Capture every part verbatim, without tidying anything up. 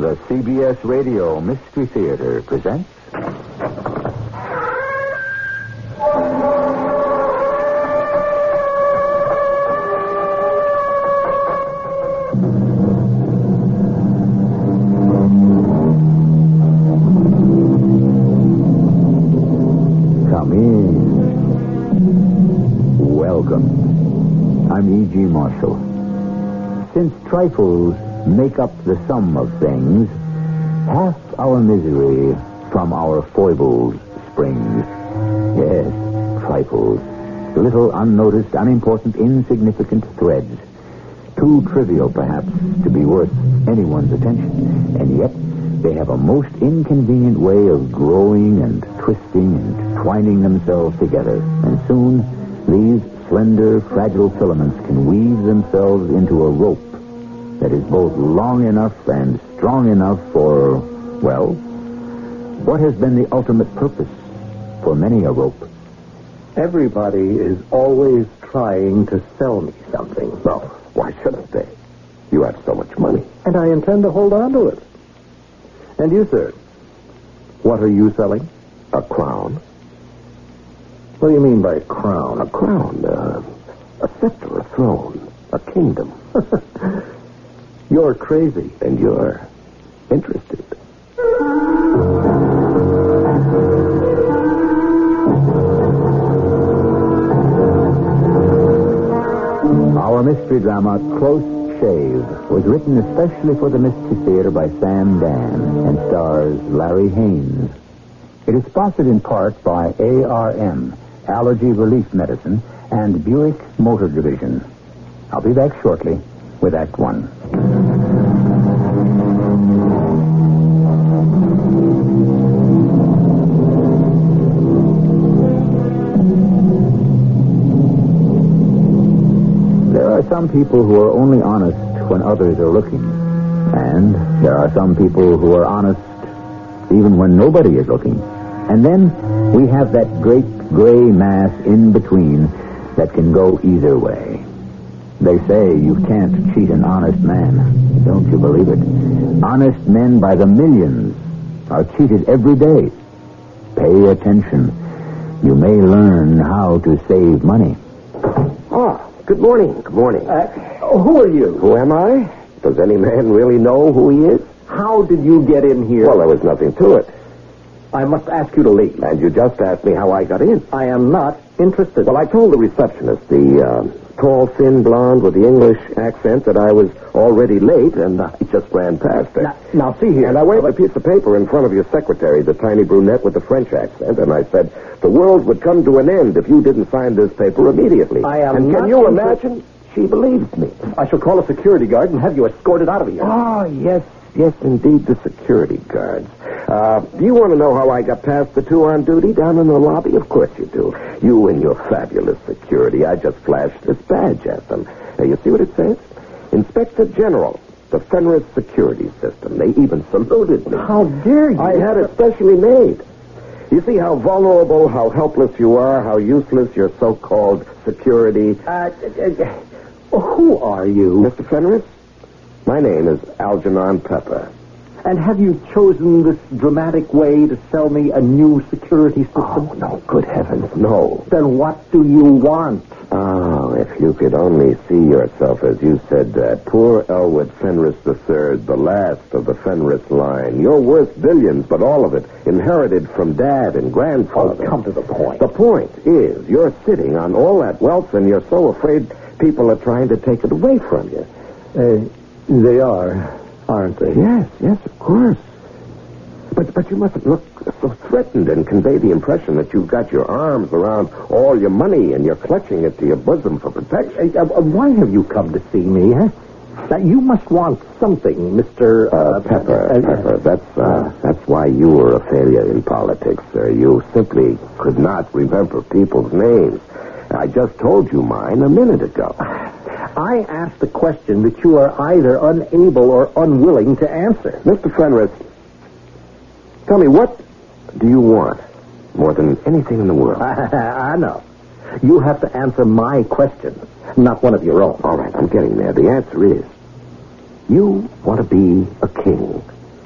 The C B S Radio Mystery Theater presents... Come in. Welcome. I'm E G. Marshall. Since trifles make up the sum of things, half our misery from our foibles springs. Yes, trifles. Little unnoticed, unimportant, insignificant threads. Too trivial, perhaps, to be worth anyone's attention. And yet, they have a most inconvenient way of growing and twisting and twining themselves together. And soon, these slender, fragile filaments can weave themselves into a rope that is both long enough and strong enough for, well, what has been the ultimate purpose for many a rope? Everybody is always trying to sell me something. No, why shouldn't they? You have so much money. And I intend to hold on to it. And you, sir, what are you selling? A crown. What do you mean by crown? A crown, uh, a scepter, a throne, a kingdom. You're crazy. And you're interested. Our mystery drama, Close Shave, was written especially for the Mystery Theater by Sam Dan and stars Larry Haynes. It is sponsored in part by A R M, Allergy Relief Medicine, and Buick Motor Division. I'll be back shortly with Act One. There are some people who are only honest when others are looking. And there are some people who are honest even when nobody is looking. And then we have that great gray mass in between that can go either way. They say you can't cheat an honest man. Don't you believe it? Honest men by the millions are cheated every day. Pay attention. You may learn how to save money. Ah, good morning. Good morning. Uh, who are you? Who am I? Does any man really know who he is? How did you get in here? Well, there was nothing to it. I must ask you to leave. And you just asked me how I got in. I am not interested. Well, I told the receptionist, the uh, tall, thin blonde with the English accent, that I was already late, and I just ran past her. Now, now see here. And I waved a piece of paper in front of your secretary, the tiny brunette with the French accent, and I said, the world would come to an end if you didn't sign this paper immediately. I am And not can you inter- imagine? She believed me. I shall call a security guard and have you escorted out of here. Oh, yes, yes, indeed, the security guards. Uh, do you want to know how I got past the two on duty down in the lobby? Of course you do. You and your fabulous security. I just flashed this badge at them. Now, you see what it says? Inspector General, the Fenris Security System. They even saluted me. How dare you? I had it specially made. You see how vulnerable, how helpless you are, how useless your so-called security... Uh, uh, uh, who are you? Mister Fenris, my name is Algernon Pepper. And have you chosen this dramatic way to sell me a new security system? Oh, no, good heavens, no. Then what do you want? Oh, if you could only see yourself as you said that. Poor Elwood Fenris the Third, the last of the Fenris line. You're worth billions, but all of it inherited from Dad and Grandfather. Oh, come to the point. The point is, you're sitting on all that wealth, and you're so afraid people are trying to take it away from you. Uh, they are, aren't they? Yes, yes, of course. But but you mustn't look so threatened and convey the impression that you've got your arms around all your money and you're clutching it to your bosom for protection. Uh, uh, why have you come to see me, huh? Now, you must want something, Mister Uh, Uh, Pepper, uh, Pepper, that's, uh, that's why you were a failure in politics, sir. You simply could not remember people's names. I just told you mine a minute ago. I asked a question that you are either unable or unwilling to answer. Mister Fenris, tell me, what do you want more than anything in the world? I know. You have to answer my question, not one of your own. All right, I'm getting there. The answer is, you want to be a king.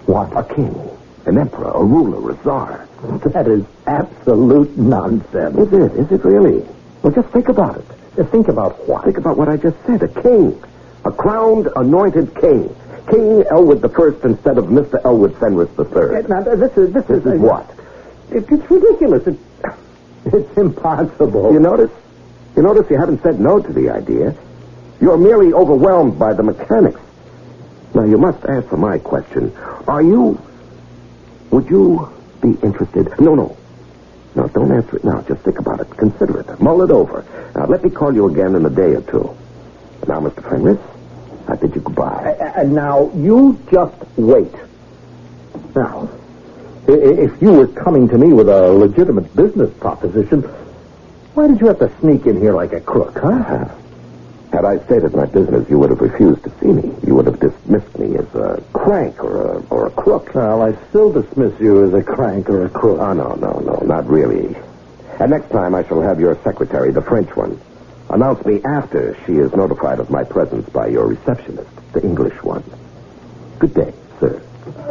What? A king, an emperor, a ruler, a czar. That is absolute nonsense. Is it? Is it really? Well, just think about it. Just think about what? Think about what I just said. A king. A crowned, anointed king. King Elwood the First instead of Mister Elwood Fenris the Third. Now, this is... This, This is, is what? It, it's ridiculous. It, it's impossible. You notice? You notice you haven't said no to the idea. You're merely overwhelmed by the mechanics. Now, you must answer my question. Are you... Would you be interested? No, no. No, don't answer it now. Just think about it. Consider it. Mull it over. Now, let me call you again in a day or two. Now, Mister Fenris, I bid you goodbye. And now, you just wait. Now, i- if you were coming to me with a legitimate business proposition, why did you have to sneak in here like a crook, huh? Uh, had I stated my business, you would have refused to see me. You would have dismissed me as a crank or a, or a crook. Well, I still dismiss you as a crank or a crook. Oh, no, no, no, not really. And next time I shall have your secretary, the French one, announce me after she is notified of my presence by your receptionist, the English one. Good day, sir.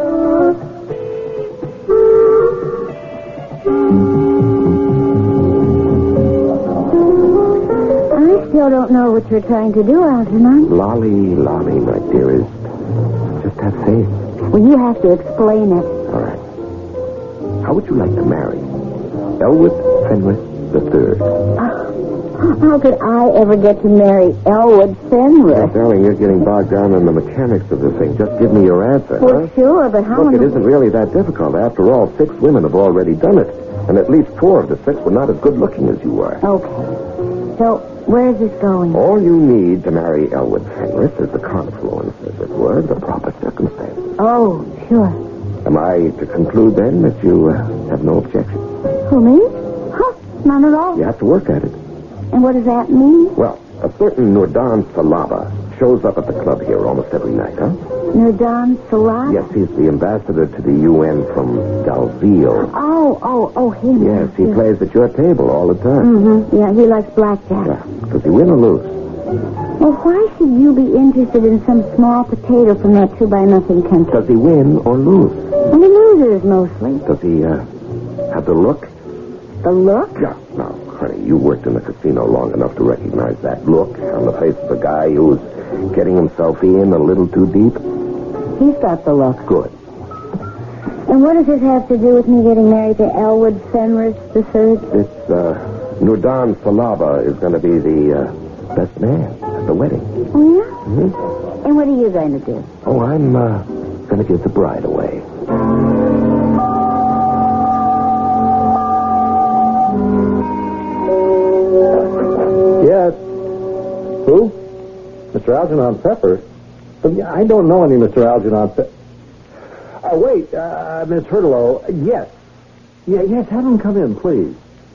I still don't know what you're trying to do, Algernon. Lolly, Lolly, my dearest. Just have faith. Well, you have to explain it. All right. How would you like to marry Elwood Fenris the Third? How could I ever get to marry Elwood Fenris? Well, darling, you're getting bogged down in the mechanics of the thing. Just give me your answer, Well, huh? sure, but how... Look, in it the- isn't really that difficult. After all, six women have already done it. And at least four of the six were not as good looking as you were. Okay. So, where is this going? All you need to marry Elwood Fenris is the confluence, as it were, the proper circumstances. Oh, sure. Am I to conclude, then, that you uh, have no objection? Who, me? Huh, none at all. You have to work at it. And what does that mean? Well, a certain Nurdan Salaba shows up at the club here almost every night, huh? Nurdan Salat? Yes, he's the ambassador to the U N from Dalziel. Oh, oh, oh, him. Yes, he plays at your table all the time. Mm-hmm. Yeah, he likes blackjack. Yeah. Does he win or lose? Well, why should you be interested in some small potato from that two-by-nothing country? Does he win or lose? Well, he loses, mostly. Does he, uh, have the look? The look? Yeah. Now, honey, you worked in the casino long enough to recognize that look on the face of a guy who's getting himself in a little too deep. He's got the look. Good. And what does this have to do with me getting married to Elwood Fenris the Third? This, uh, Nurdan Salaba is going to be the, uh, best man at the wedding. Oh, yeah? Mm-hmm. And what are you going to do? Oh, I'm, uh, going to give the bride away. Yes. Who? Mister Algernon Pepper? I don't know any Mister Algernon Pepper. Uh, wait, uh, Miss Hurtlow. Yes. Yeah, yes, have him come in, please.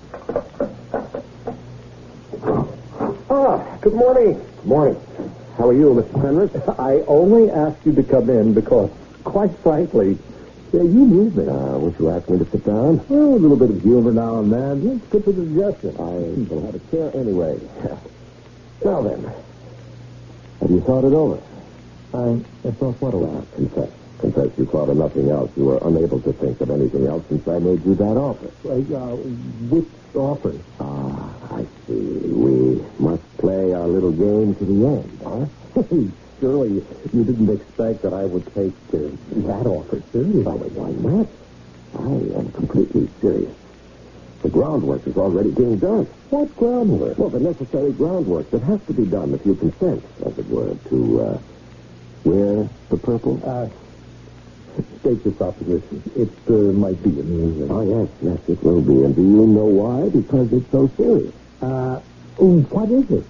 Ah, good morning. Good morning. How are you, Mister Fenris? I only asked you to come in because, quite frankly, yeah, you need me. Uh, would you ask me to sit down? Well, a little bit of humor now and then. It's good for the digestion. I shall have a chair anyway. Now then, have you thought it over? I, I thought what about? Confess. Confess you thought of nothing else. You were unable to think of anything else since I made you that offer. Uh, which offer? Ah, I see. We must play our little game to the end, huh? Surely you didn't expect that I would take uh, that offer seriously. Well, why not? I am completely serious. The groundwork is already being done. What groundwork? Well, the necessary groundwork that has to be done if you consent, as it were, to uh, wear the purple. Uh, state your proposition. It uh, might be amusing. Oh, yes, yes, it will be. And do you know why? Because it's so serious. Uh, what is it?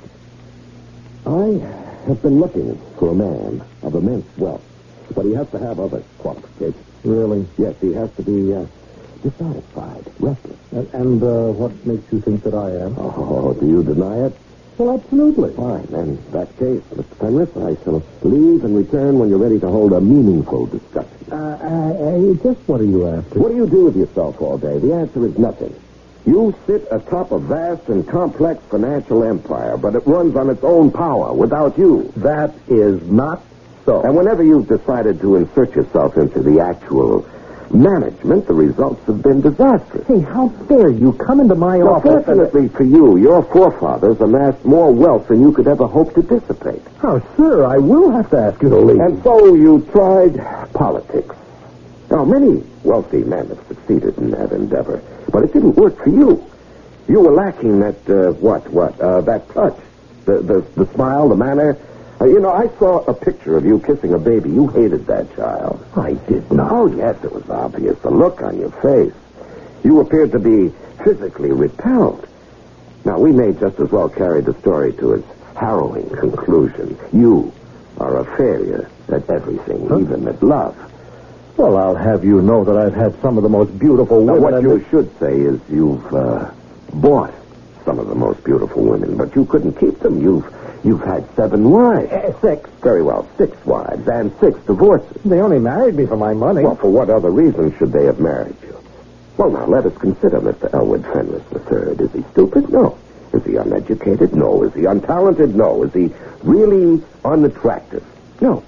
I have been looking for a man of immense wealth, but he has to have other qualifications. Really? Yes, he has to be uh, dissatisfied, restless. And, and uh, what makes you think that I am? Oh, do you deny it? Well, absolutely. Fine, then, in that case, Mister Fenris, I shall leave and return when you're ready to hold a meaningful discussion. Uh, uh, just what are you after? What do you do with yourself all day? The answer is nothing. You sit atop a vast and complex financial empire, but it runs on its own power without you. That is not so. And whenever you've decided to insert yourself into the actual management, the results have been disastrous. Hey, how dare you come into my Well, office? fortunately for you, your forefathers amassed more wealth than you could ever hope to dissipate. Oh, sir, I will have to ask you to leave. And so you tried politics. Now, many wealthy men have succeeded in that endeavor, but it didn't work for you. You were lacking that, uh, what, what, uh, that touch, the, the, the smile, the manner. Uh, you know, I saw a picture of you kissing a baby. You hated that child. I did not. Oh, yes, it was obvious. The look on your face. You appeared to be physically repelled. Now, we may just as well carry the story to its harrowing conclusion. You are a failure at everything, huh? Even at love. Well, I'll have you know that I've had some of the most beautiful Now, women. what you the... should say is you've uh, bought some of the most beautiful women, but you couldn't keep them. You've you've had seven wives. Uh, six. Very well, six wives and six divorces. They only married me for my money. Well, for what other reason should they have married you? Well, now, let us consider Mister Elwood Fenris the Third. Is he stupid? No. Is he uneducated? No. Is he untalented? No. Is he really unattractive? No.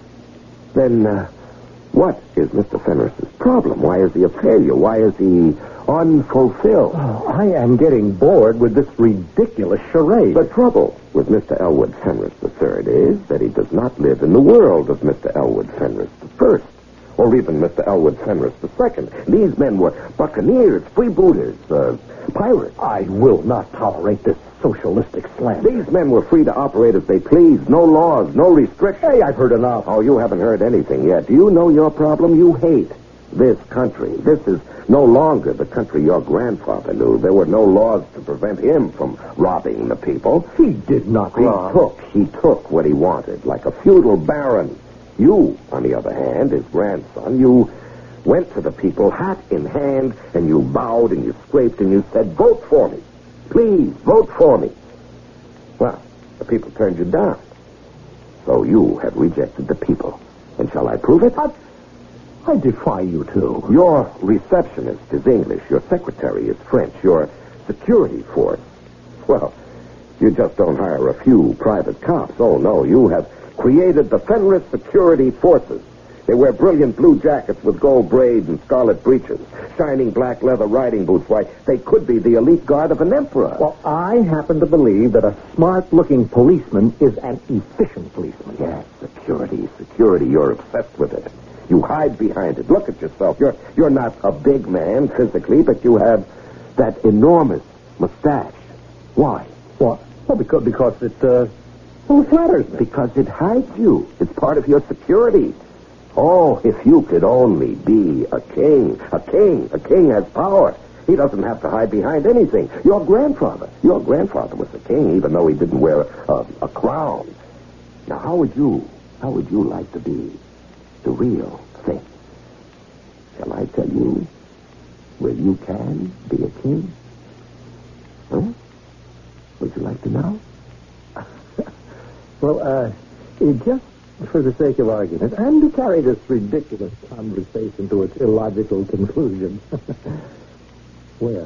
Then, uh, what is Mister Fenris's problem? Why is he a failure? Why is he unfulfilled? Oh, I am getting bored with this ridiculous charade. The trouble with Mister Elwood Fenris the Third is that he does not live in the world of Mister Elwood Fenris the First, or even Mister Elwood Fenris the Second. These men were buccaneers, freebooters, uh, pirates. I will not tolerate this socialistic slander. These men were free to operate as they pleased. No laws, no restrictions. Hey, I've heard enough. Oh, you haven't heard anything yet. Do you know your problem? You hate this country. This is no longer the country your grandfather knew. There were no laws to prevent him from robbing the people. He did not He rob. took, he took what he wanted, like a feudal baron. You, on the other hand, his grandson, you went to the people, hat in hand, and you bowed and you scraped and you said, vote for me. Please, vote for me. Well, the people turned you down. So you have rejected the people. And shall I prove it? I, I defy you to. Your receptionist is English. Your secretary is French. Your security force, well, you just don't hire a few private cops. Oh, no, you have created the Fenris Security Forces. They wear brilliant blue jackets with gold braids and scarlet breeches, shining black leather riding boots. Why, they could be the elite guard of an emperor. Well, I happen to believe that a smart-looking policeman is an efficient policeman. Yes, security, security. You're obsessed with it. You hide behind it. Look at yourself. You're you're not a big man physically, but you have that enormous mustache. Why? What? Well, because, because it, uh, well, it flatters me. Because it hides you. It's part of your security. Oh, if you could only be a king. A king. A king has power. He doesn't have to hide behind anything. Your grandfather. Your grandfather was a king, even though he didn't wear a, a crown. Now, how would you, how would you like to be the real thing? Shall I tell you where you can be a king? Huh? Would you like to know? Well, uh, it just for the sake of argument, and to carry this ridiculous conversation to its illogical conclusion. Where?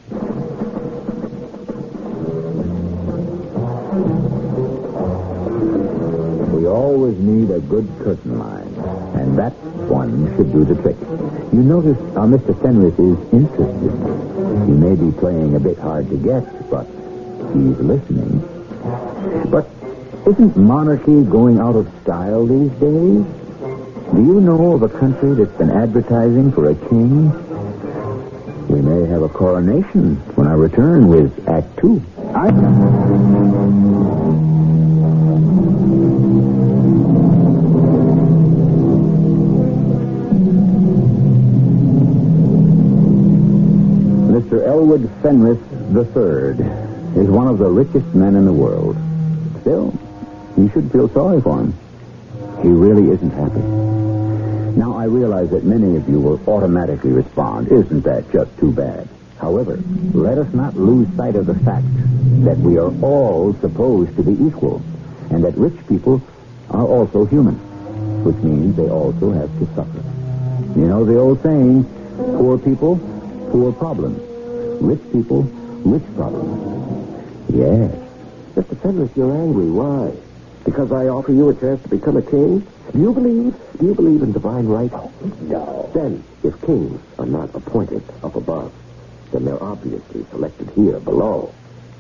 We always need a good curtain line, and that one should do the trick. You notice how Mister Fenris is interested. He may be playing a bit hard to get, but he's listening. But isn't monarchy going out of style these days? Do you know of a country that's been advertising for a king? We may have a coronation when I return with Act Two. I... Mister Elwood Fenris the Third is one of the richest men in the world. Still, you should feel sorry for him. He really isn't happy. Now, I realize that many of you will automatically respond, isn't that just too bad? However, let us not lose sight of the fact that we are all supposed to be equal, and that rich people are also human, which means they also have to suffer. You know the old saying, poor people, poor problems. Rich people, rich problems. Yes. Mister Fenris, you're angry. Why? Because I offer you a chance to become a king? Do you believe? Do you believe in divine right? No. Then, if kings are not appointed up above, then they're obviously selected here below.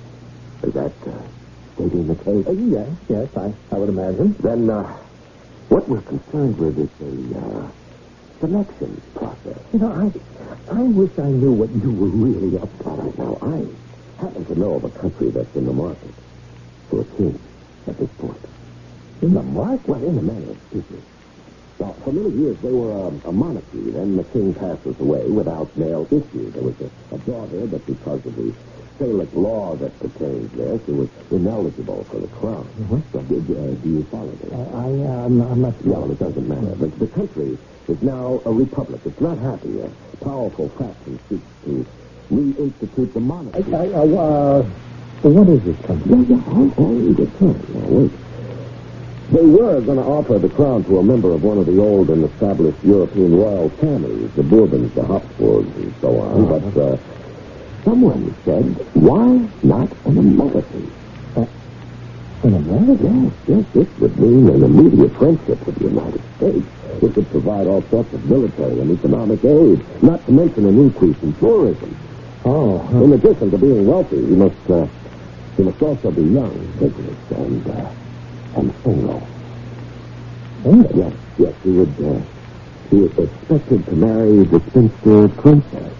Is that uh, stating the case? Uh, yes, yes, I, I would imagine. Then, uh, what we're concerned with is a uh, selection process. You know, I, I wish I knew what you were really up to. All right, now, I happen to know of a country that's in the market for a king at this point. In the market? Well, in the manner of business. Now, for many years, they were a, a monarchy. Then the king passes away without male issue. There was a, a daughter, but because of the Salic law that pertains there, she was ineligible for the crown. Mm-hmm. So, do, uh, do you follow this? I, I, I'm, I'm not sure. Well, it doesn't matter. But the country is now a republic. It's not happy. A powerful faction seeks to reinstitute the monarchy. I, I, uh, what is this country? Yeah, yeah, I'll, I'll read it. Now, wait. They were going to offer the crown to a member of one of the old and established European royal families, the Bourbons, the Habsburgs, and so on. Uh-huh. But uh, someone said, why not an American? Uh, an American? Yes, yes, this would mean an immediate friendship with the United States. It could provide all sorts of military and economic aid, not to mention an increase in tourism. Oh. Huh. In addition to being wealthy, you must, uh, you must also be young, vigorous, and... Uh, And single. Single? Yes, yes. He would uh, be expected to marry the spinster princess.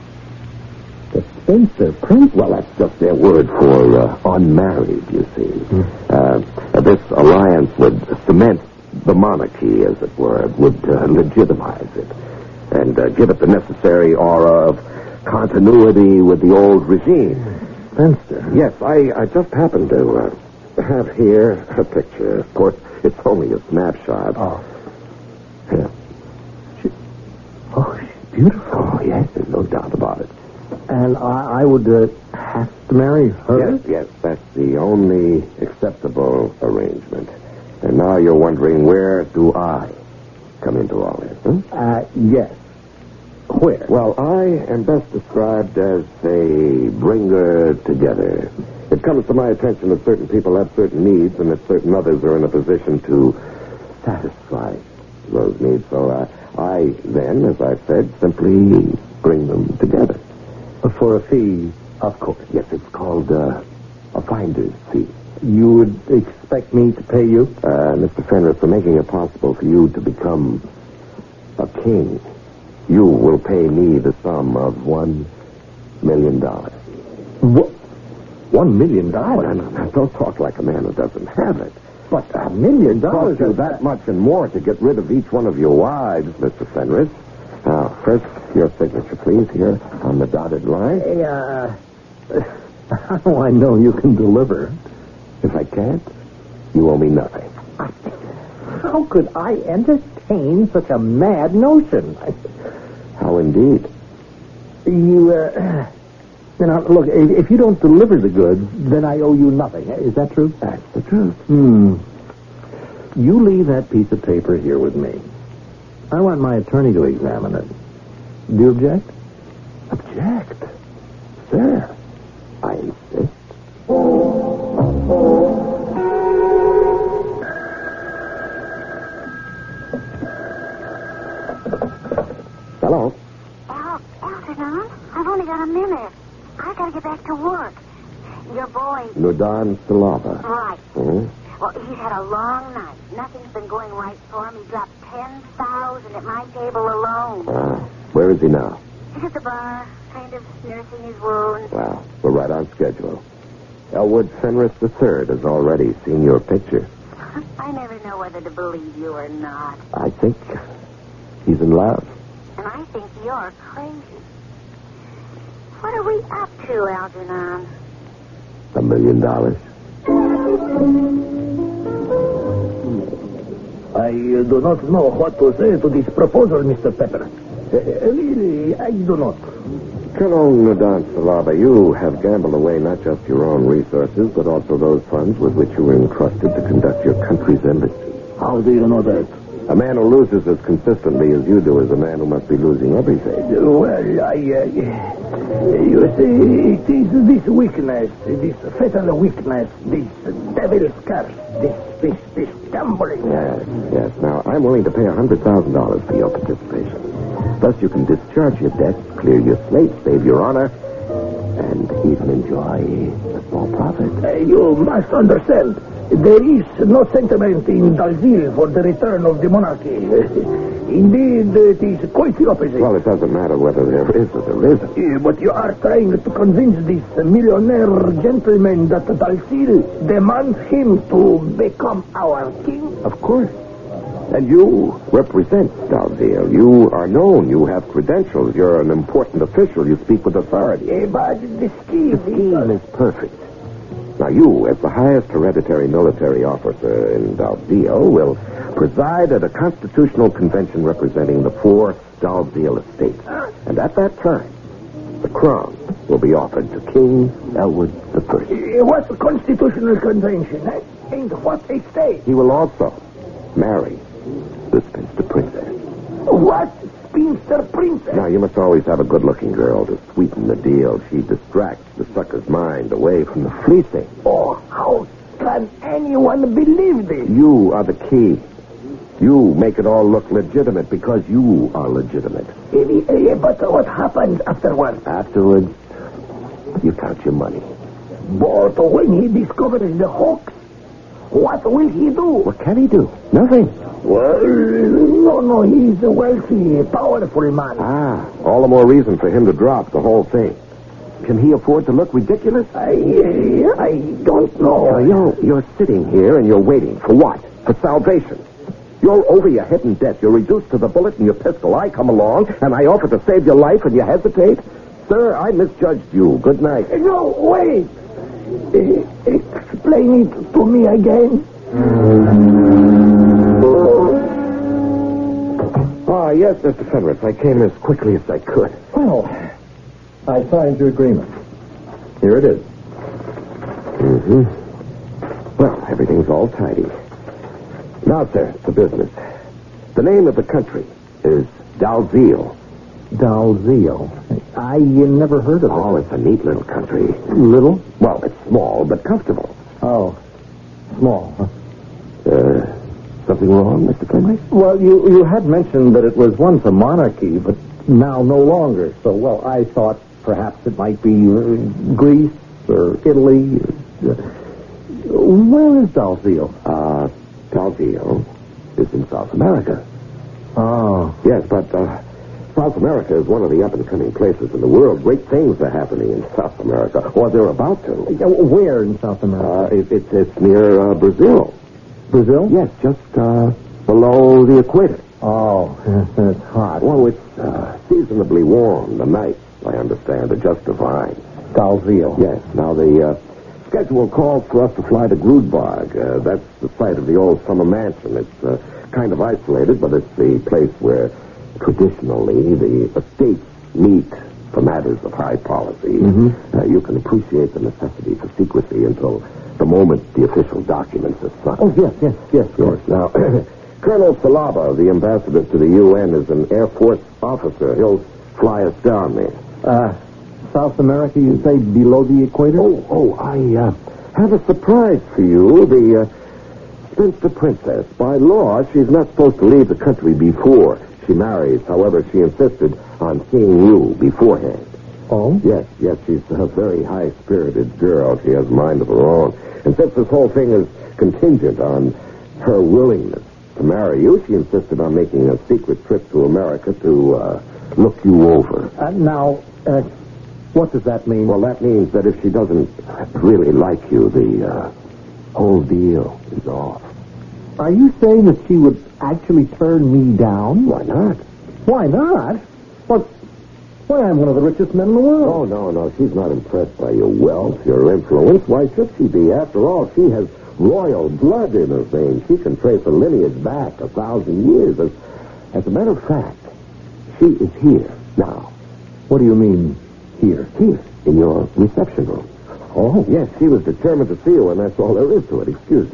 The spinster princess? Well, that's just their word for uh, unmarried, you see. Mm. Uh, this alliance would cement the monarchy, as it were, would uh, legitimize it, and uh, give it the necessary aura of continuity with the old regime. Spinster? Yes, I, I just happened to... Uh, have here a picture. Of course, it's only a snapshot. Oh. Yeah. She, oh, she's beautiful. Oh, yes, there's no doubt about it. And I, I would uh, have to marry her? Yes, yes, that's the only acceptable arrangement. And now you're wondering, where do I come into all this? Huh? Uh, yes. Where? Well, I am best described as a bringer together. It comes to my attention that certain people have certain needs and that certain others are in a position to satisfy those needs. So uh, I then, as I said, simply bring them together. For a fee, of course. Yes, it's called uh, a finder's fee. You would expect me to pay you? Uh, Mister Fenris, for making it possible for you to become a king, you will pay me the sum of one million dollars. What? One million dollars? Oh, no, no, don't talk like a man who doesn't have it. But a million dollars? Cost you that much and more to get rid of each one of your wives, Mister Fenris. Now, first, your signature, please, here on the dotted line. Hey, uh, how do I know you can deliver? If I can't, you owe me nothing. How could I entertain such a mad notion? How indeed? You, uh... You know, look, if, if you don't deliver the goods, then I owe you nothing. Is that true? That's the truth. Hmm. You leave that piece of paper here with me. I want my attorney to examine it. Do you object? Object? Sir, I insist. Hello? Al, Algernon, I've only got a minute. I gotta get back to work. Your boy... Nudan Stalava. Right. Hmm? Well, he's had a long night. Nothing's been going right for him. He dropped ten thousand at my table alone. Uh, where is he now? He's at the bar, kind of nursing his wound. Well, we're right on schedule. Elwood Fenris the Third has already seen your picture. I never know whether to believe you or not. I think he's in love. And I think you're crazy. What are we up to, Algernon? A million dollars. I uh, do not know what to say to this proposal, Mister Pepper. Uh, really, I do not. Colonel Nudan Stalava, you have gambled away not just your own resources, but also those funds with which you were entrusted to conduct your country's embassy. How do you know that? A man who loses as consistently as you do is a man who must be losing everything. Well, I, uh, you see, it is this weakness, this fatal weakness, this devil's curse, this, this, this gambling. Yes, yes. Now, I'm willing to pay one hundred thousand dollars for your participation. Thus, you can discharge your debts, clear your slate, save your honor, and even enjoy a small profit. Uh, you must understand, there is no sentiment in Dalziel for the return of the monarchy. Indeed, it is quite the opposite. Well, it doesn't matter whether there is or there isn't. Uh, but you are trying to convince this millionaire gentleman that Dalziel demands him to become our king? Of course. And you represent Dalziel. You are known. You have credentials. You're an important official. You speak with authority. Uh, but the scheme, The scheme is perfect. Now, you, as the highest hereditary military officer in Dalziel, will preside at a constitutional convention representing the four Dalziel estates. And at that time, the crown will be offered to King Elwood the First. Uh, what constitutional convention? Eh? And what estate? He will also marry the spinster princess. What spinster princess? Now, you must always have a good-looking girl to sweeten the deal. She distracts the sucker's mind away from the fleecing. Oh, how can anyone believe this? You are the key. You make it all look legitimate because you are legitimate. Uh, uh, but what happens afterwards? Afterwards, you count your money. But when he discovers the hoax, what will he do? What can he do? Nothing. Well, no, no, he's a wealthy, powerful man. Ah, all the more reason for him to drop the whole thing. Can he afford to look ridiculous? I, uh, I don't know. Now, you're, you're sitting here and you're waiting. For what? For salvation. You're over your head in debt. You're reduced to the bullet in your pistol. I come along and I offer to save your life and you hesitate? Sir, I misjudged you. Good night. No, wait. Uh, explain it to me again. Ah, yes, Mister Fenris. I came as quickly as I could. Well, I signed your agreement. Here it is. Mm-hmm. Well, everything's all tidy. Now, sir, to business. The name of the country is Dalziel. Dalziel. I uh, never heard of it. Oh, it's a neat little country. Little? Well, it's small, but comfortable. Oh, small. Huh? Uh, something wrong, Mister Fenris? Well, you, you had mentioned that it was once a monarchy, but now no longer. So, well, I thought perhaps it might be uh, Greece or Italy. Uh, where is Dalziel? Uh, Dalziel is in South America. Oh. Yes, but uh, South America is one of the up-and-coming places in the world. Great things are happening in South America, or they're about to. Uh, Where in South America? Uh, it, it, it's near uh, Brazil. Brazil? Yes, just uh, below the equator. Oh, it's hot. Oh, it's uh, seasonably warm. The nights, I understand, are just divine. Dalziel. Yes. Now, the uh, schedule calls for us to fly to Grudberg. Uh, that's the site of the old summer mansion. It's uh, kind of isolated, but it's the place where traditionally the estates meet for matters of high policy. Mm-hmm. Uh, you can appreciate the necessity for secrecy until the moment the official documents are signed. Oh, yes, yes, yes, of course. Yes. Now, Colonel Salaba, the ambassador to the U N, is an Air Force officer. He'll fly us down there. Uh, South America, you say, below the equator? Oh, oh, I uh, have a surprise for you. The uh, spinster princess. By law, she's not supposed to leave the country before she marries. However, she insisted on seeing you beforehand. Oh? Yes, yes, she's a very high-spirited girl. She has a mind of her own. And since this whole thing is contingent on her willingness to marry you, she insisted on making a secret trip to America to uh, look you over. Uh, now, uh, what does that mean? Well, that means that if she doesn't really like you, the uh, whole deal is off. Are you saying that she would actually turn me down? Why not? Why not? What? Why, I'm one of the richest men in the world. Oh, no, no. She's not impressed by your wealth, your influence. Why should she be? After all, she has royal blood in her veins. She can trace a lineage back a thousand years. As, as a matter of fact, she is here now. What do you mean, here? Here, in your reception room. Oh. Yes, she was determined to see you, and that's all there is to it. Excuse me.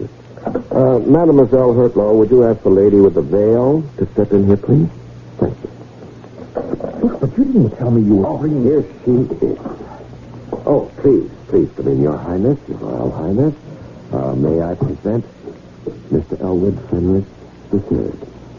Uh, Mademoiselle Hurtlow, would you ask the lady with the veil to step in here, please? Thank you. But you didn't tell me you were... Oh, here she is. Oh, please, please come in, Your Highness, Your Royal Highness. Uh, may I present Mister Elwood Fenris the Third?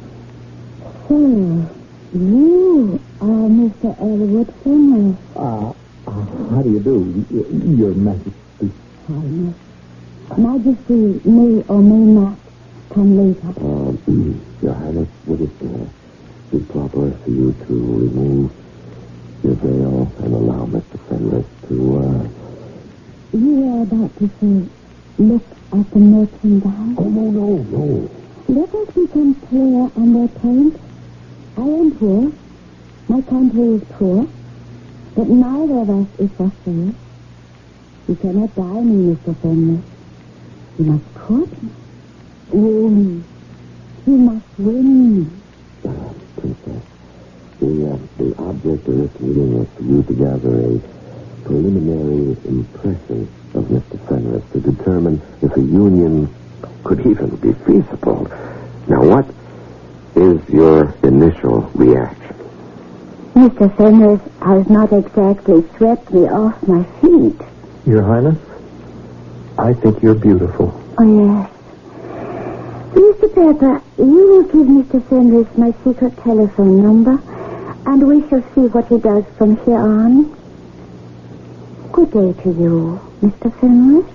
So, you are Mister Elwood Fenris. Uh, uh, how do you do, y- Your Majesty? Highness. Majesty may or may not come later. Uh, Your Highness, would it uh, be proper for you to remove your veil and allow Mister Fenris to, uh... You were about to say, look at the merchandise. Oh, no, no, no. Let us become clear on their point. I am poor. My country is poor. But neither of us is for sale. You cannot buy me, Mister Fenris. You must court me. Woo me. You must win me. Uh, Princess, the, uh, the object of this meeting was for you to gather a preliminary impression of Mister Fenris to determine if a union could even be feasible. Now, what is your initial reaction? Mister Fenris has not exactly swept me off my feet. Your Highness, I think you're beautiful. Oh, yes. Mister Pepper, you will give Mister Fenris my secret telephone number, and we shall see what he does from here on. Good day to you, Mister Fenris.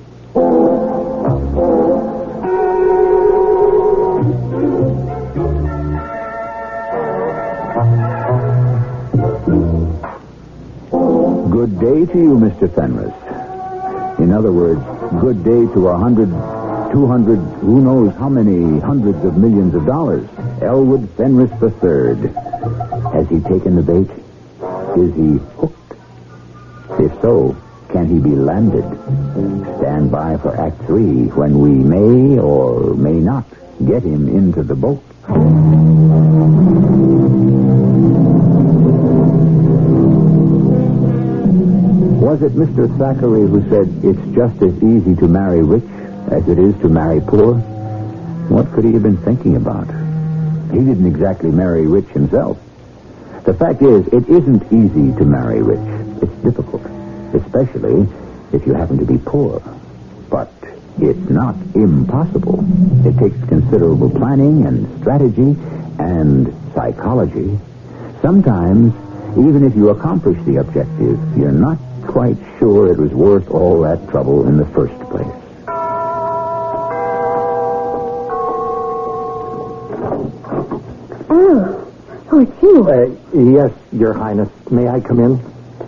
Good day to you, Mister Fenris. In other words, good day to a hundred, two hundred, who knows how many hundreds of millions of dollars. Elwood Fenris the Third. Has he taken the bait? Is he hooked? If so, can he be landed? Stand by for Act Three, when we may or may not get him into the boat. Was it Mister Thackeray who said it's just as easy to marry rich as it is to marry poor? What could he have been thinking about? He didn't exactly marry rich himself. The fact is, it isn't easy to marry rich. It's difficult, especially if you happen to be poor. But it's not impossible. It takes considerable planning and strategy and psychology. Sometimes, even if you accomplish the objective, you're not quite sure it was worth all that trouble in the first place. Oh, oh, it's you. Uh, yes, Your Highness. May I come in?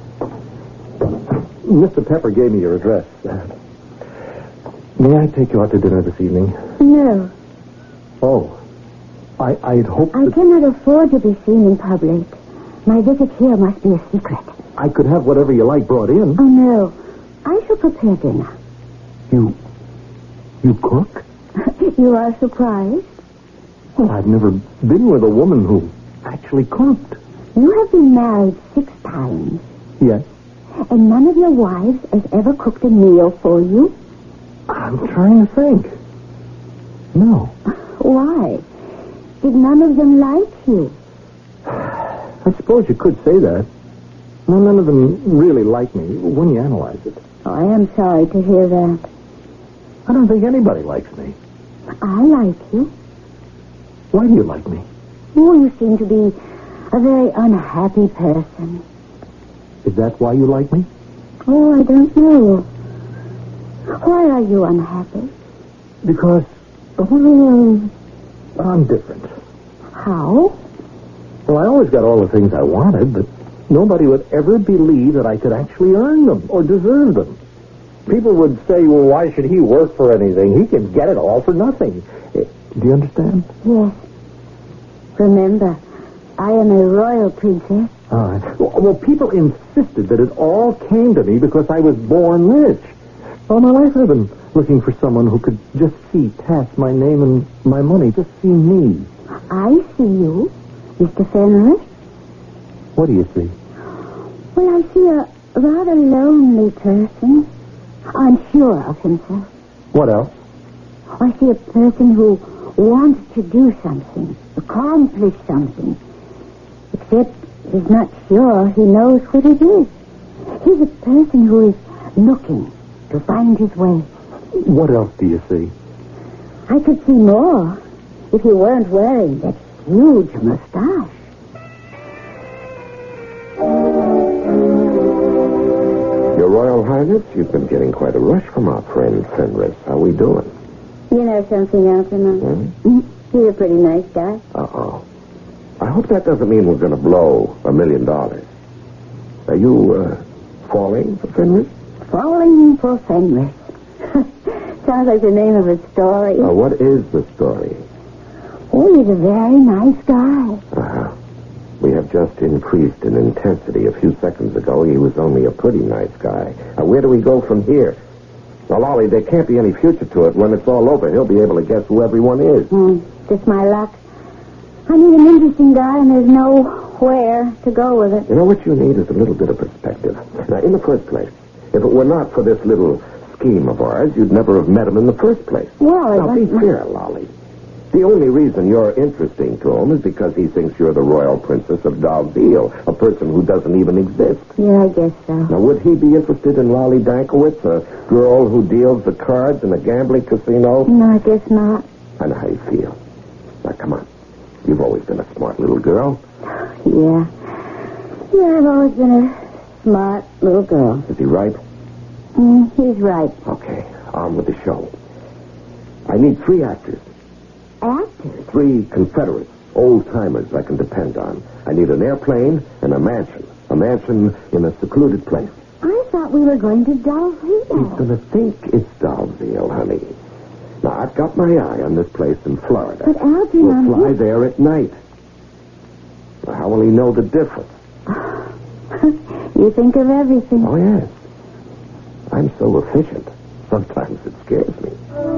Mister Pepper gave me your address. Uh, may I take you out to dinner this evening? No, Oh, I, I'd hoped I that cannot afford to be seen in public. My visit here must be a secret. I could have whatever you like brought in. Oh, no. I shall prepare dinner. You, you cook? You are surprised? Well, I've never been with a woman who actually cooked. You have been married six times, Yes. and none of your wives has ever cooked a meal for you? I'm trying to think. No. Why? Did none of them like you? I suppose you could say that. Well, none of them really like me when you analyze it. Oh, I am sorry to hear that. I don't think anybody likes me. I like you. Why do you like me? Oh, you seem to be a very unhappy person. Is that why you like me? Oh, I don't know. Why are you unhappy? Because, well, I'm different. How? Well, I always got all the things I wanted, but nobody would ever believe that I could actually earn them or deserve them. People would say, well, why should he work for anything? He can get it all for nothing. Do you understand? Yes. Remember, I am a royal princess. All right. Well, well, people insisted that it all came to me because I was born rich. All my life I've been looking for someone who could just see past my name and my money, just see me. I see you, Mister Fenris. What do you see? Well, I see a rather lonely person, unsure of himself. What else? I see a person who wants to do something, accomplish something, except he's not sure he knows what it is. He's a person who is looking to find his way. What else do you see? I could see more if he weren't wearing that huge mustache. Your Royal Highness, you've been getting quite a rush from our friend Fenris. How we doing? You know something, Algernon? Hmm? He's a pretty nice guy. Uh-oh. I hope that doesn't mean we're going to blow a million dollars. Are you, uh, falling for Fenris? Falling for Fenris. Sounds like the name of a story. Uh, what is the story? Oh, he's a very nice guy. Uh-huh. We have just increased in intensity. A few seconds ago, he was only a pretty nice guy. Now, where do we go from here? Well, Lolly, there can't be any future to it. When it's all over, he'll be able to guess who everyone is. Hmm, just my luck. I need an interesting guy, and there's nowhere to go with it. You know what you need is a little bit of perspective. Now, in the first place, if it were not for this little scheme of ours, you'd never have met him in the first place. Well, now, be fair, Lolly. The only reason you're interesting to him is because he thinks you're the royal princess of Dalziel, a person who doesn't even exist. Yeah, I guess so. Now, would he be interested in Lolly Dankowitz, a girl who deals the cards in a gambling casino? No, I guess not. I know how you feel. Now, come on. You've always been a smart little girl. Yeah. Yeah, I've always been a smart little girl. Is he right? Mm, he's right. Okay, on with the show. I need three actors. Actors? Three Confederates, old-timers I can depend on. I need an airplane and a mansion. A mansion in a secluded place. I thought we were going to He's Dalziel. going to think it's Dalziel, honey. Now, I've got my eye on this place in Florida. But Algernon... We'll fly there at night. Now, how will he know the difference? You think of everything. Oh, yes. I'm so efficient. Sometimes it scares me.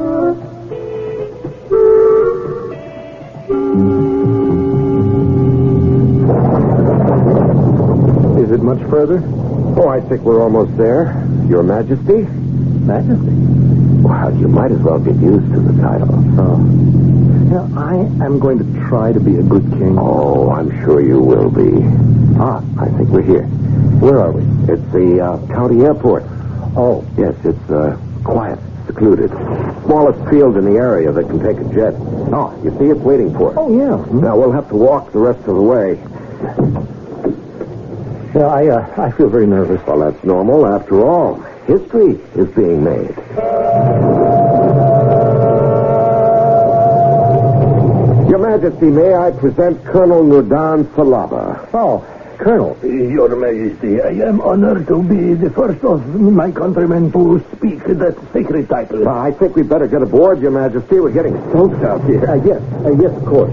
Is it much further? Oh, I think we're almost there. Your Majesty? Majesty. Well, you might as well get used to the title. Oh. Now, I am going to try to be a good king. Oh, I'm sure you will be. Ah, I think we're here. Where are we? It's the uh, county airport. Oh. Yes, it's uh, quiet, secluded. Smallest field in the area that can take a jet. Oh, you see, it's waiting for us. Oh, yeah. Hmm? Now, we'll have to walk the rest of the way. Yeah, I, uh, I feel very nervous. Well, that's normal. After all, history is being made. Your Majesty, may I present Colonel Nudan Salaba? Oh, Colonel. Your Majesty, I am honored to be the first of my countrymen to speak that sacred title. Uh, I think we'd better get aboard, Your Majesty. We're getting soaked out here. Uh, yes, uh, yes, of course.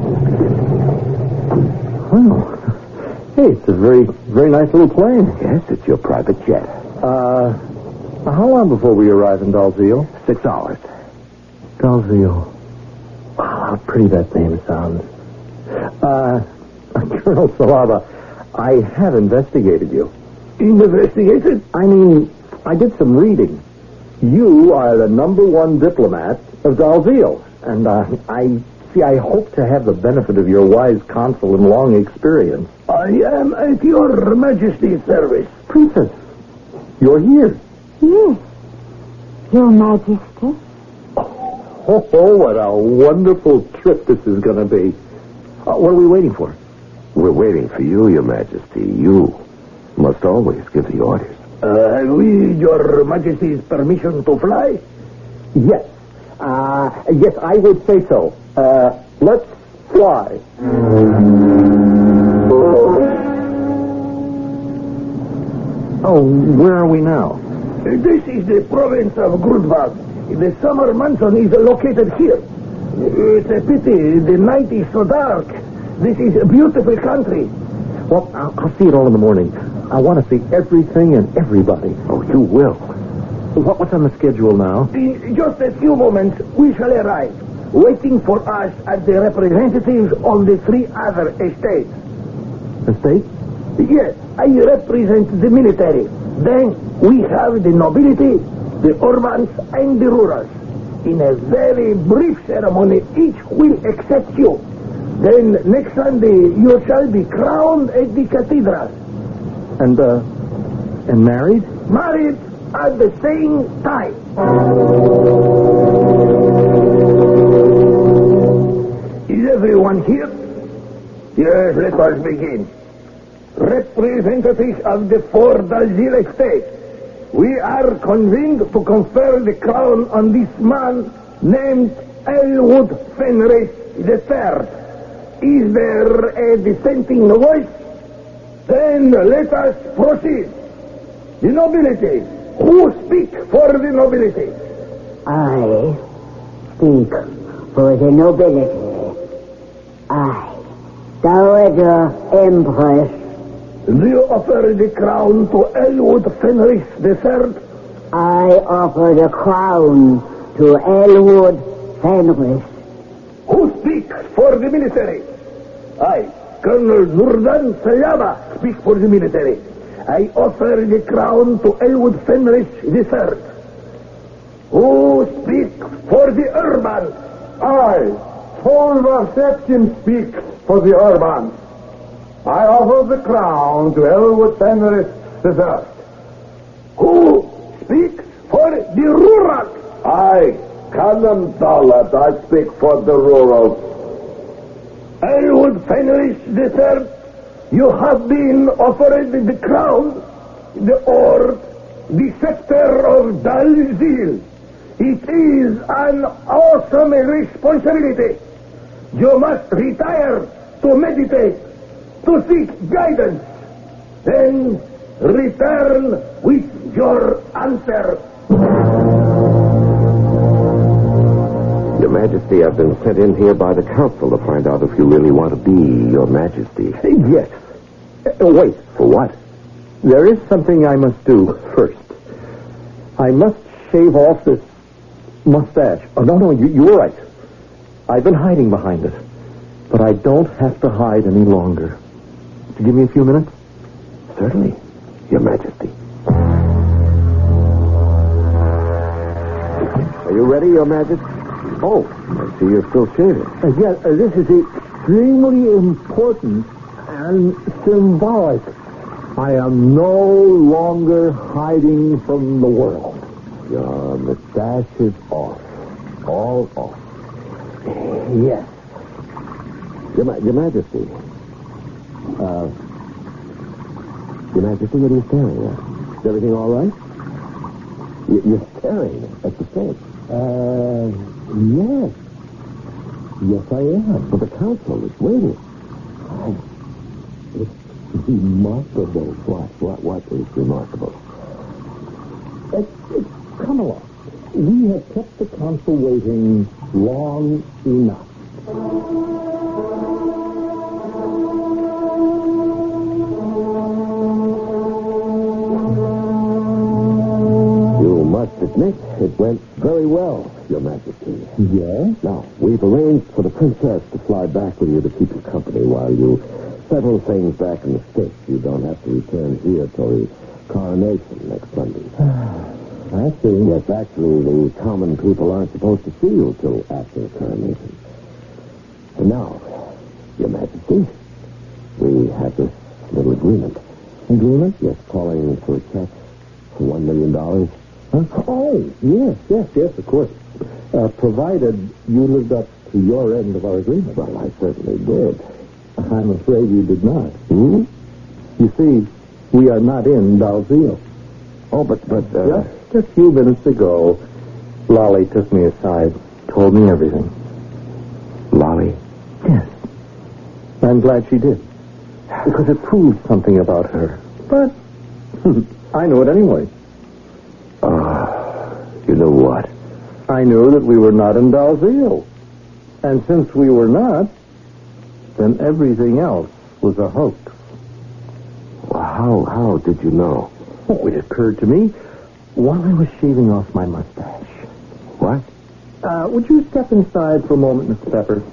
Well, hey, it's a very, very nice little plane. Yes, it's your private jet. Uh, how long before we arrive in Dalziel? Six hours. Dalziel. Wow, how pretty that name sounds. Uh, Colonel Salaba, I have investigated you. Investigated? I mean, I did some reading. You are the number one diplomat of Dalziel, and uh, I see. I hope to have the benefit of your wise counsel and long experience. I am at your Majesty's service. Princess, you're here. Yes. Your Majesty. Oh, oh, what a wonderful trip this is going to be. Uh, what are we waiting for? We're waiting for you, Your Majesty. You must always give the orders. Uh, have we your Majesty's permission to fly? Yes. Uh, yes, I would say so. Uh, let's fly. Oh, where are we now? This is the province of Grudvag. The summer mansion is located here. It's a pity the night is so dark. This is a beautiful country. Well, I'll, I'll see it all in the morning. I want to see everything and everybody. Oh, you will. What, what's on the schedule now? In just a few moments, we shall arrive. Waiting for us are the representatives of the three other estates. Estate? Yes, I represent the military. Then we have the nobility, the urbans, and the rurals. In a very brief ceremony, each will accept you. Then next Sunday, you shall be crowned at the cathedral. And, uh, and married? Married at the same time. Is everyone here? Yes, let us begin. Representatives of the four Dalziel estates, we are convened to confer the crown on this man named Elwood Fenris the Third. Is there a dissenting voice? Then let us proceed. The nobility. Who speak for the nobility? I speak for the nobility. I, Dowager Empress. Do you offer the crown to Elwood Fenris the Third? I offer the crown to Elwood Fenris. Who speaks for the military? I, Colonel Nurdan Sayaba, speak for the military. I offer the crown to Elwood Fenris the Third. Who speaks for the urban? I, Tolvar Septim, speak for the urban. I offer the crown to Elwood Fenris the Third. Who speaks for the rural? I, Kanem Dalat, I speak for the rural. Elwood Fenris the Third, you have been offered the crown, the orb, the scepter of Dalziel. It is an awesome responsibility. You must retire to meditate, to seek guidance, then return with your answer. Your Majesty, I've been sent in here by the council to find out if you really want to be Your Majesty. Yes. Uh, wait. For what? There is something I must do first. I must shave off this mustache. Oh, no, no, you, you were right. I've been hiding behind it. But I don't have to hide any longer. Would you give me a few minutes? Certainly, Your Majesty. Are you ready, Your Majesty? Oh, I see you're still shaving. Uh, yes, uh, this is extremely important and symbolic. I am no longer hiding from the world. Your mustache is off. All off. Yes. Your, Ma- Your Majesty. Uh, Your Majesty, what are you staring at? Is everything all right? You- You're staring at the face. Uh, yes. Yes, I am. But the council is waiting. Oh, it's remarkable. What? What? What is remarkable? It, it, come along. We have kept the council waiting long enough. You must admit it went very well, Your Majesty. Yes? Now, we've arranged for the princess to fly back with you to keep you company while you settle things back in the States. You don't have to return here till the coronation next Sunday. I see. Yes, actually, the common people aren't supposed to see you till after the coronation. And now, Your Majesty, we have this little agreement. Agreement? Yes, calling for a check for one million dollars. Huh? Oh, yes, yes, yes, of course. Uh, provided you lived up to your end of our agreement. Well, I certainly did. I'm afraid you did not. Hmm? You see, we are not in Dalziel. Oh, but, but, uh... Just a few minutes ago, Lolly took me aside, told me everything. Lolly? Yes. I'm glad she did. Because it proves something about her. But I know it anyway. Ah, uh, you know what? I knew that we were not in Dalziel. And since we were not, then everything else was a hoax. Well, how, how did you know? Oh, it occurred to me while I was shaving off my mustache. What? Uh, would you step inside for a moment, Mister Pepper?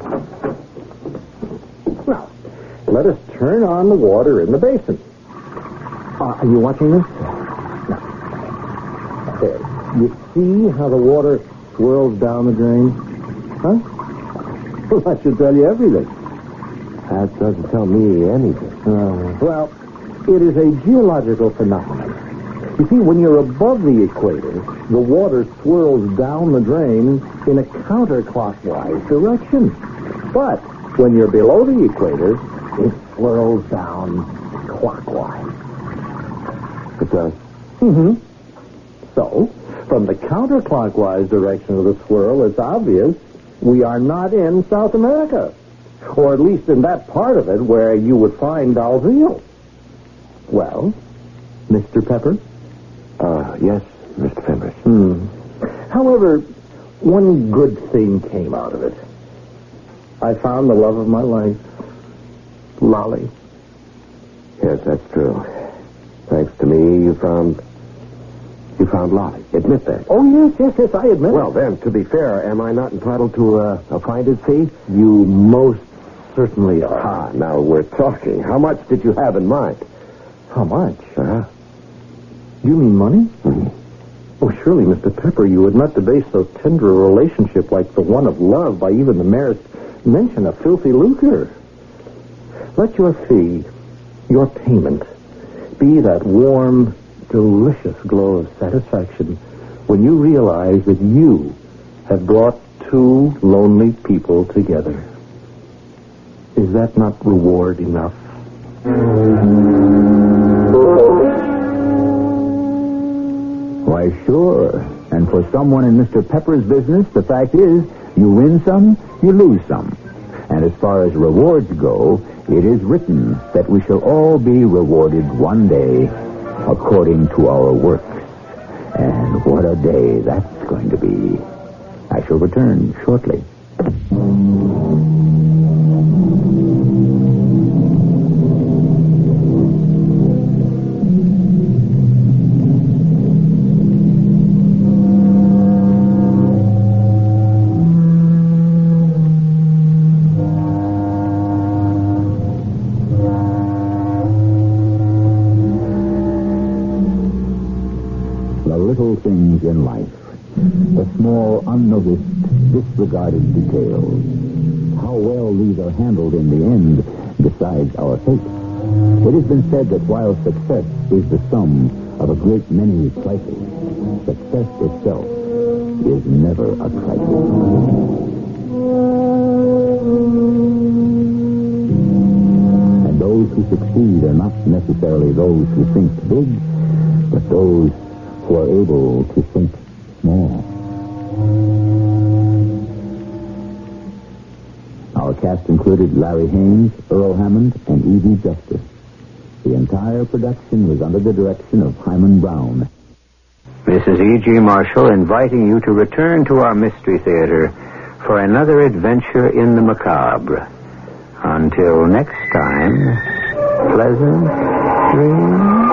Now, let us turn on the water in the basin. Uh, are you watching this? Now, there. You see how the water swirls down the drain? Huh? Well, that should tell you everything. That doesn't tell me anything. Uh, well, it is a geological phenomenon. You see, when you're above the equator, the water swirls down the drain in a counterclockwise direction. But when you're below the equator, it swirls down clockwise. It does? Mm-hmm. So, from the counterclockwise direction of the swirl, it's obvious we are not in South America. Or at least in that part of it where you would find Dalziel. Well, Mister Pepper? Uh, yes, Mister Fenris. Hmm. However, one good thing came out of it. I found the love of my life. Lolly. Yes, that's true. Thanks to me, you found... You found Lolly. Admit that. Oh, yes, yes, yes, I admit Well, it. then, to be fair, am I not entitled to uh, a finder's fee? You most certainly are. Ah, now we're talking. How much did you have in mind? How much? Uh-huh. You mean money? Mm-hmm. Oh, surely, Mister Pepper, you would not debase so tender a relationship like the one of love by even the merest mention of filthy lucre. Let your fee, your payment, be that warm, delicious glow of satisfaction when you realize that you have brought two lonely people together. Is that not reward enough? Why, sure. And for someone in Mister Pepper's business, the fact is, you win some, you lose some. And as far as rewards go, it is written that we shall all be rewarded one day according to our works. And what a day that's going to be. I shall return shortly. Little things in life, the small, unnoticed, disregarded details. How well these are handled in the end decides our fate. It has been said that while success is the sum of a great many trifles, success itself is never a trifle. And those who succeed are not necessarily those who think big, but those who are able to think small. Our cast included Larry Haynes, Earl Hammond, and Evie Justice. The entire production was under the direction of Hyman Brown. This is E G. Marshall inviting you to return to our Mystery Theater for another adventure in the macabre. Until next time, pleasant dreams.